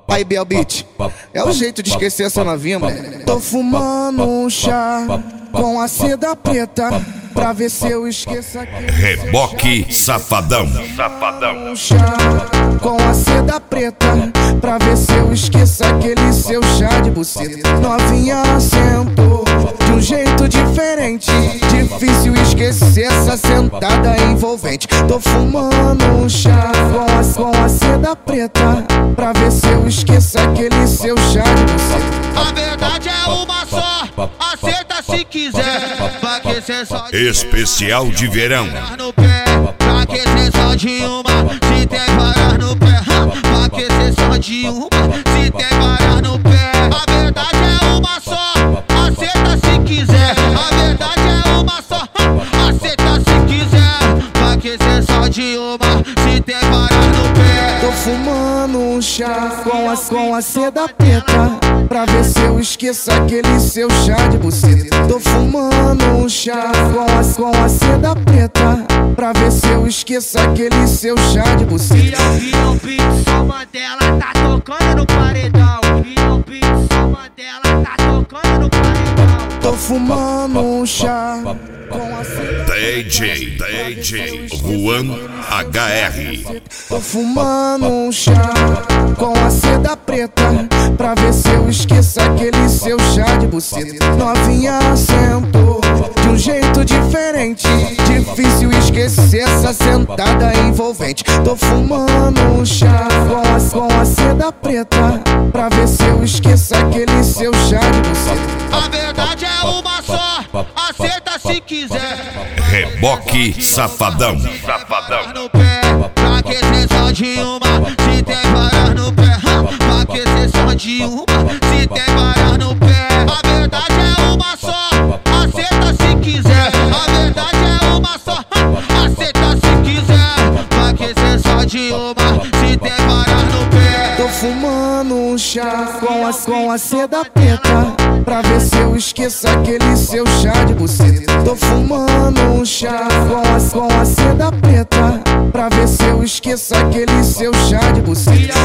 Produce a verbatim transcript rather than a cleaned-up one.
Aí, Biel Beat, é o jeito de esquecer essa novinha, moleque. Tô fumando um chá com a seda preta pra ver se eu esqueço aquele Reboque Safadão. Safadão. Um chá com a seda preta pra ver se eu esqueço aquele seu chá de buceta. Novinha sentou de um jeito diferente, difícil esquecer essa sentada envolvente. Tô fumando um chá com a, com a seda preta pra ver se eu esqueço aquele seu chá de buceta. A verdade é uma só, aceita se quiser. Pra que cê só de Especial de verão. no pé, pra que cê só de uma, se tem varas no pé. Pra que cê só de uma, se tem varas no pé. A verdade é uma só, aceita se quiser. A verdade é uma só, aceita se quiser. Pra que cê só de uma, se tem varas no pé. Tô fumando um chá com a, com a seda preta pra ver se eu esqueço aquele seu chá de buceta. Tô fumando um chá com a, com a seda preta pra ver se eu esqueço aquele seu chá de buceta. Viram Beat, só Mandela tá tocando no paredão. Viram Beat, só Mandela tá tocando no paredão. Tô fumando um chá com a seda D J, D J Juan H R. Tô fumando um chá com a seda preta pra ver se eu esqueço aquele seu chá de buceta. Novinha sentou de um jeito diferente, difícil esquecer essa sentada envolvente. Tô fumando um chá com a, com a seda preta pra ver se eu esqueço aquele seu chá de buceta. A verdade é uma só, aceita se quiser. Reboque Safadão. Safadão. No pé, pra que cê só de uma, se tem varas no pé. Pra que cê só de uma, se tem varas no pé. A verdade é uma só, aceita se quiser. A verdade é uma só, aceita se quiser. Pra que cê só de uma, se tem varas no pé. Tô fumando um chá com a, com a seda preta pra ver se eu esqueço aquele seu chá de buceta. Tô fumando um chá com a, com a seda preta pra ver se eu esqueço aquele seu chá de buceta.